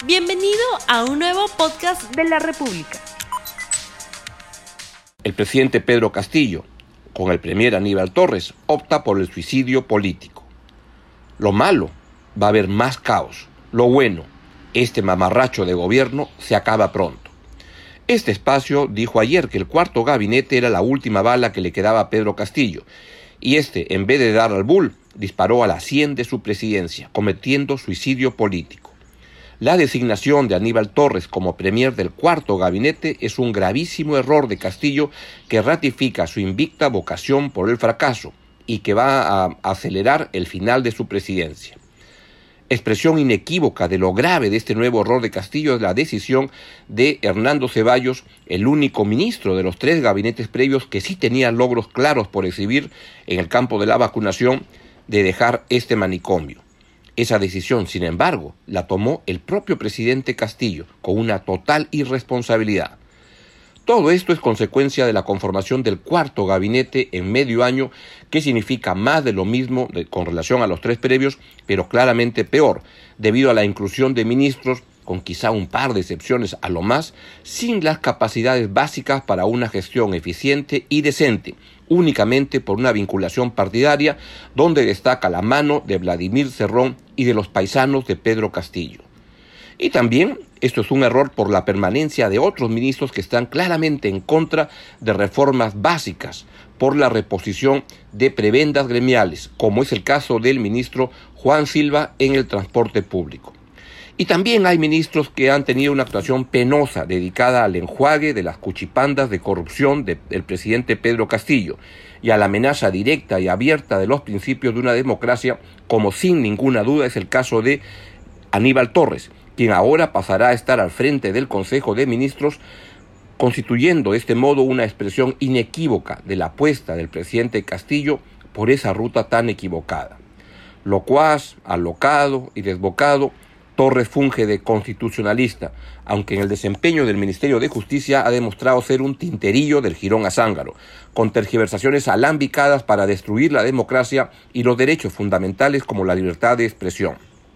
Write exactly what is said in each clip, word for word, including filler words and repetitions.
Bienvenido a un nuevo podcast de la República. El presidente Pedro Castillo, con el premier Aníbal Torres, opta por el suicidio político. Lo malo, va a haber más caos. Lo bueno, este mamarracho de gobierno se acaba pronto. Este espacio dijo ayer que el cuarto gabinete era la última bala que le quedaba a Pedro Castillo, y este, en vez de dar al bull, disparó a la sien de su presidencia, cometiendo suicidio político. La designación de Aníbal Torres como premier del cuarto gabinete es un gravísimo error de Castillo que ratifica su invicta vocación por el fracaso y que va a acelerar el final de su presidencia. Expresión inequívoca de lo grave de este nuevo error de Castillo es la decisión de Hernando Ceballos, el único ministro de los tres gabinetes previos que sí tenía logros claros por exhibir en el campo de la vacunación, de dejar este manicomio. Esa decisión, sin embargo, la tomó el propio presidente Castillo con una total irresponsabilidad. Todo esto es consecuencia de la conformación del cuarto gabinete en medio año, que significa más de lo mismo de, con relación a los tres previos, pero claramente peor, debido a la inclusión de ministros, con quizá un par de excepciones a lo más, sin las capacidades básicas para una gestión eficiente y decente, únicamente por una vinculación partidaria, donde destaca la mano de Vladimir Cerrón y de los paisanos de Pedro Castillo. Y también esto es un error por la permanencia de otros ministros que están claramente en contra de reformas básicas, por la reposición de prebendas gremiales, como es el caso del ministro Juan Silva en el transporte público. Y también hay ministros que han tenido una actuación penosa dedicada al enjuague de las cuchipandas de corrupción de, del presidente Pedro Castillo y a la amenaza directa y abierta de los principios de una democracia, como sin ninguna duda es el caso de Aníbal Torres, quien ahora pasará a estar al frente del Consejo de Ministros, constituyendo de este modo una expresión inequívoca de la apuesta del presidente Castillo por esa ruta tan equivocada. Locuaz, alocado y desbocado, Torres funge de constitucionalista, aunque en el desempeño del Ministerio de Justicia ha demostrado ser un tinterillo del jirón a zángaro, con tergiversaciones alambicadas para destruir la democracia y los derechos fundamentales como la libertad de expresión.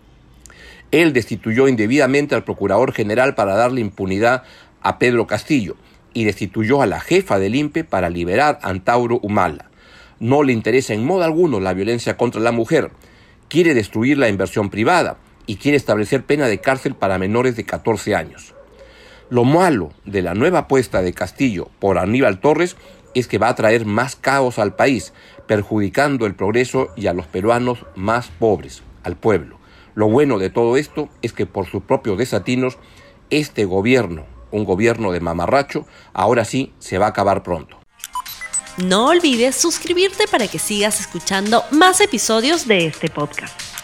Él destituyó indebidamente al Procurador General para darle impunidad a Pedro Castillo y destituyó a la jefa del I N P E para liberar a Antauro Humala. No le interesa en modo alguno la violencia contra la mujer, quiere destruir la inversión privada y quiere establecer pena de cárcel para menores de catorce años. Lo malo de la nueva apuesta de Castillo por Aníbal Torres es que va a traer más caos al país, perjudicando el progreso y a los peruanos más pobres, al pueblo. Lo bueno de todo esto es que por sus propios desatinos, este gobierno, un gobierno de mamarracho, ahora sí se va a acabar pronto. No olvides suscribirte para que sigas escuchando más episodios de este podcast.